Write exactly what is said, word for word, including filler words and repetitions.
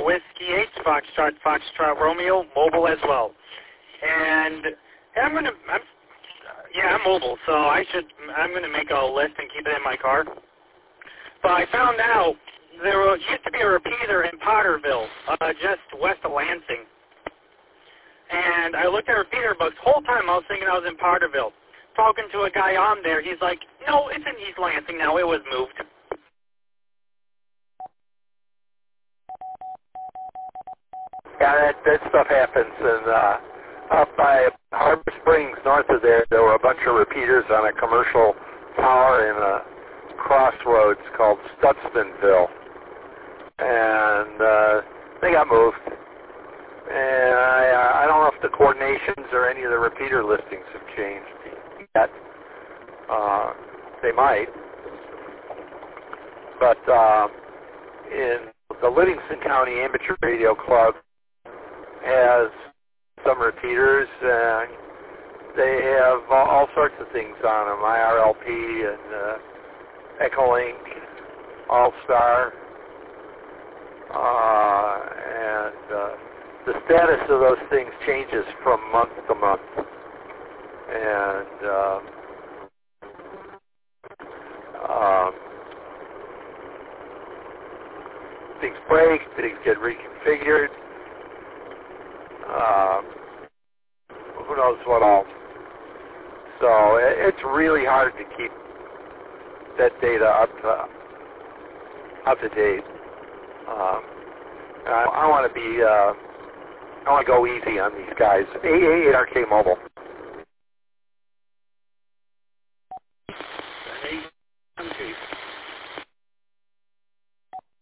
Whiskey eight, Foxtrot, Foxtrot Romeo, mobile as well. And I'm gonna, I'm, yeah, I'm mobile, so I should, I'm gonna make a list and keep it in my car. But I found out there was, used to be a repeater in Potterville, uh, just west of Lansing. And I looked at repeater books. The whole time I was thinking I was in Potterville. Talking to a guy on there, he's like, no, it's in East Lansing now. It was moved. Yeah, that, that stuff happens. And uh, up by Harbor Springs, north of there, there were a bunch of repeaters on a commercial tower in a crossroads called Studsmanville. And uh, they got moved. And I, uh, I don't know if the coordinations or any of the repeater listings have changed yet. Uh, they might. But uh, in the Livingston County Amateur Radio Club has some repeaters, and they have all, all sorts of things on them, I R L P and uh, Echolink, All-Star, uh, and uh, the status of those things changes from month to month. And uh, um, things break, things get reconfigured. Uh, who knows what all. So it, it's really hard to keep that data up to, up to date. Um, I, I want to be... Uh, I want to go easy on these guys. A A eight R K Mobile. Hey,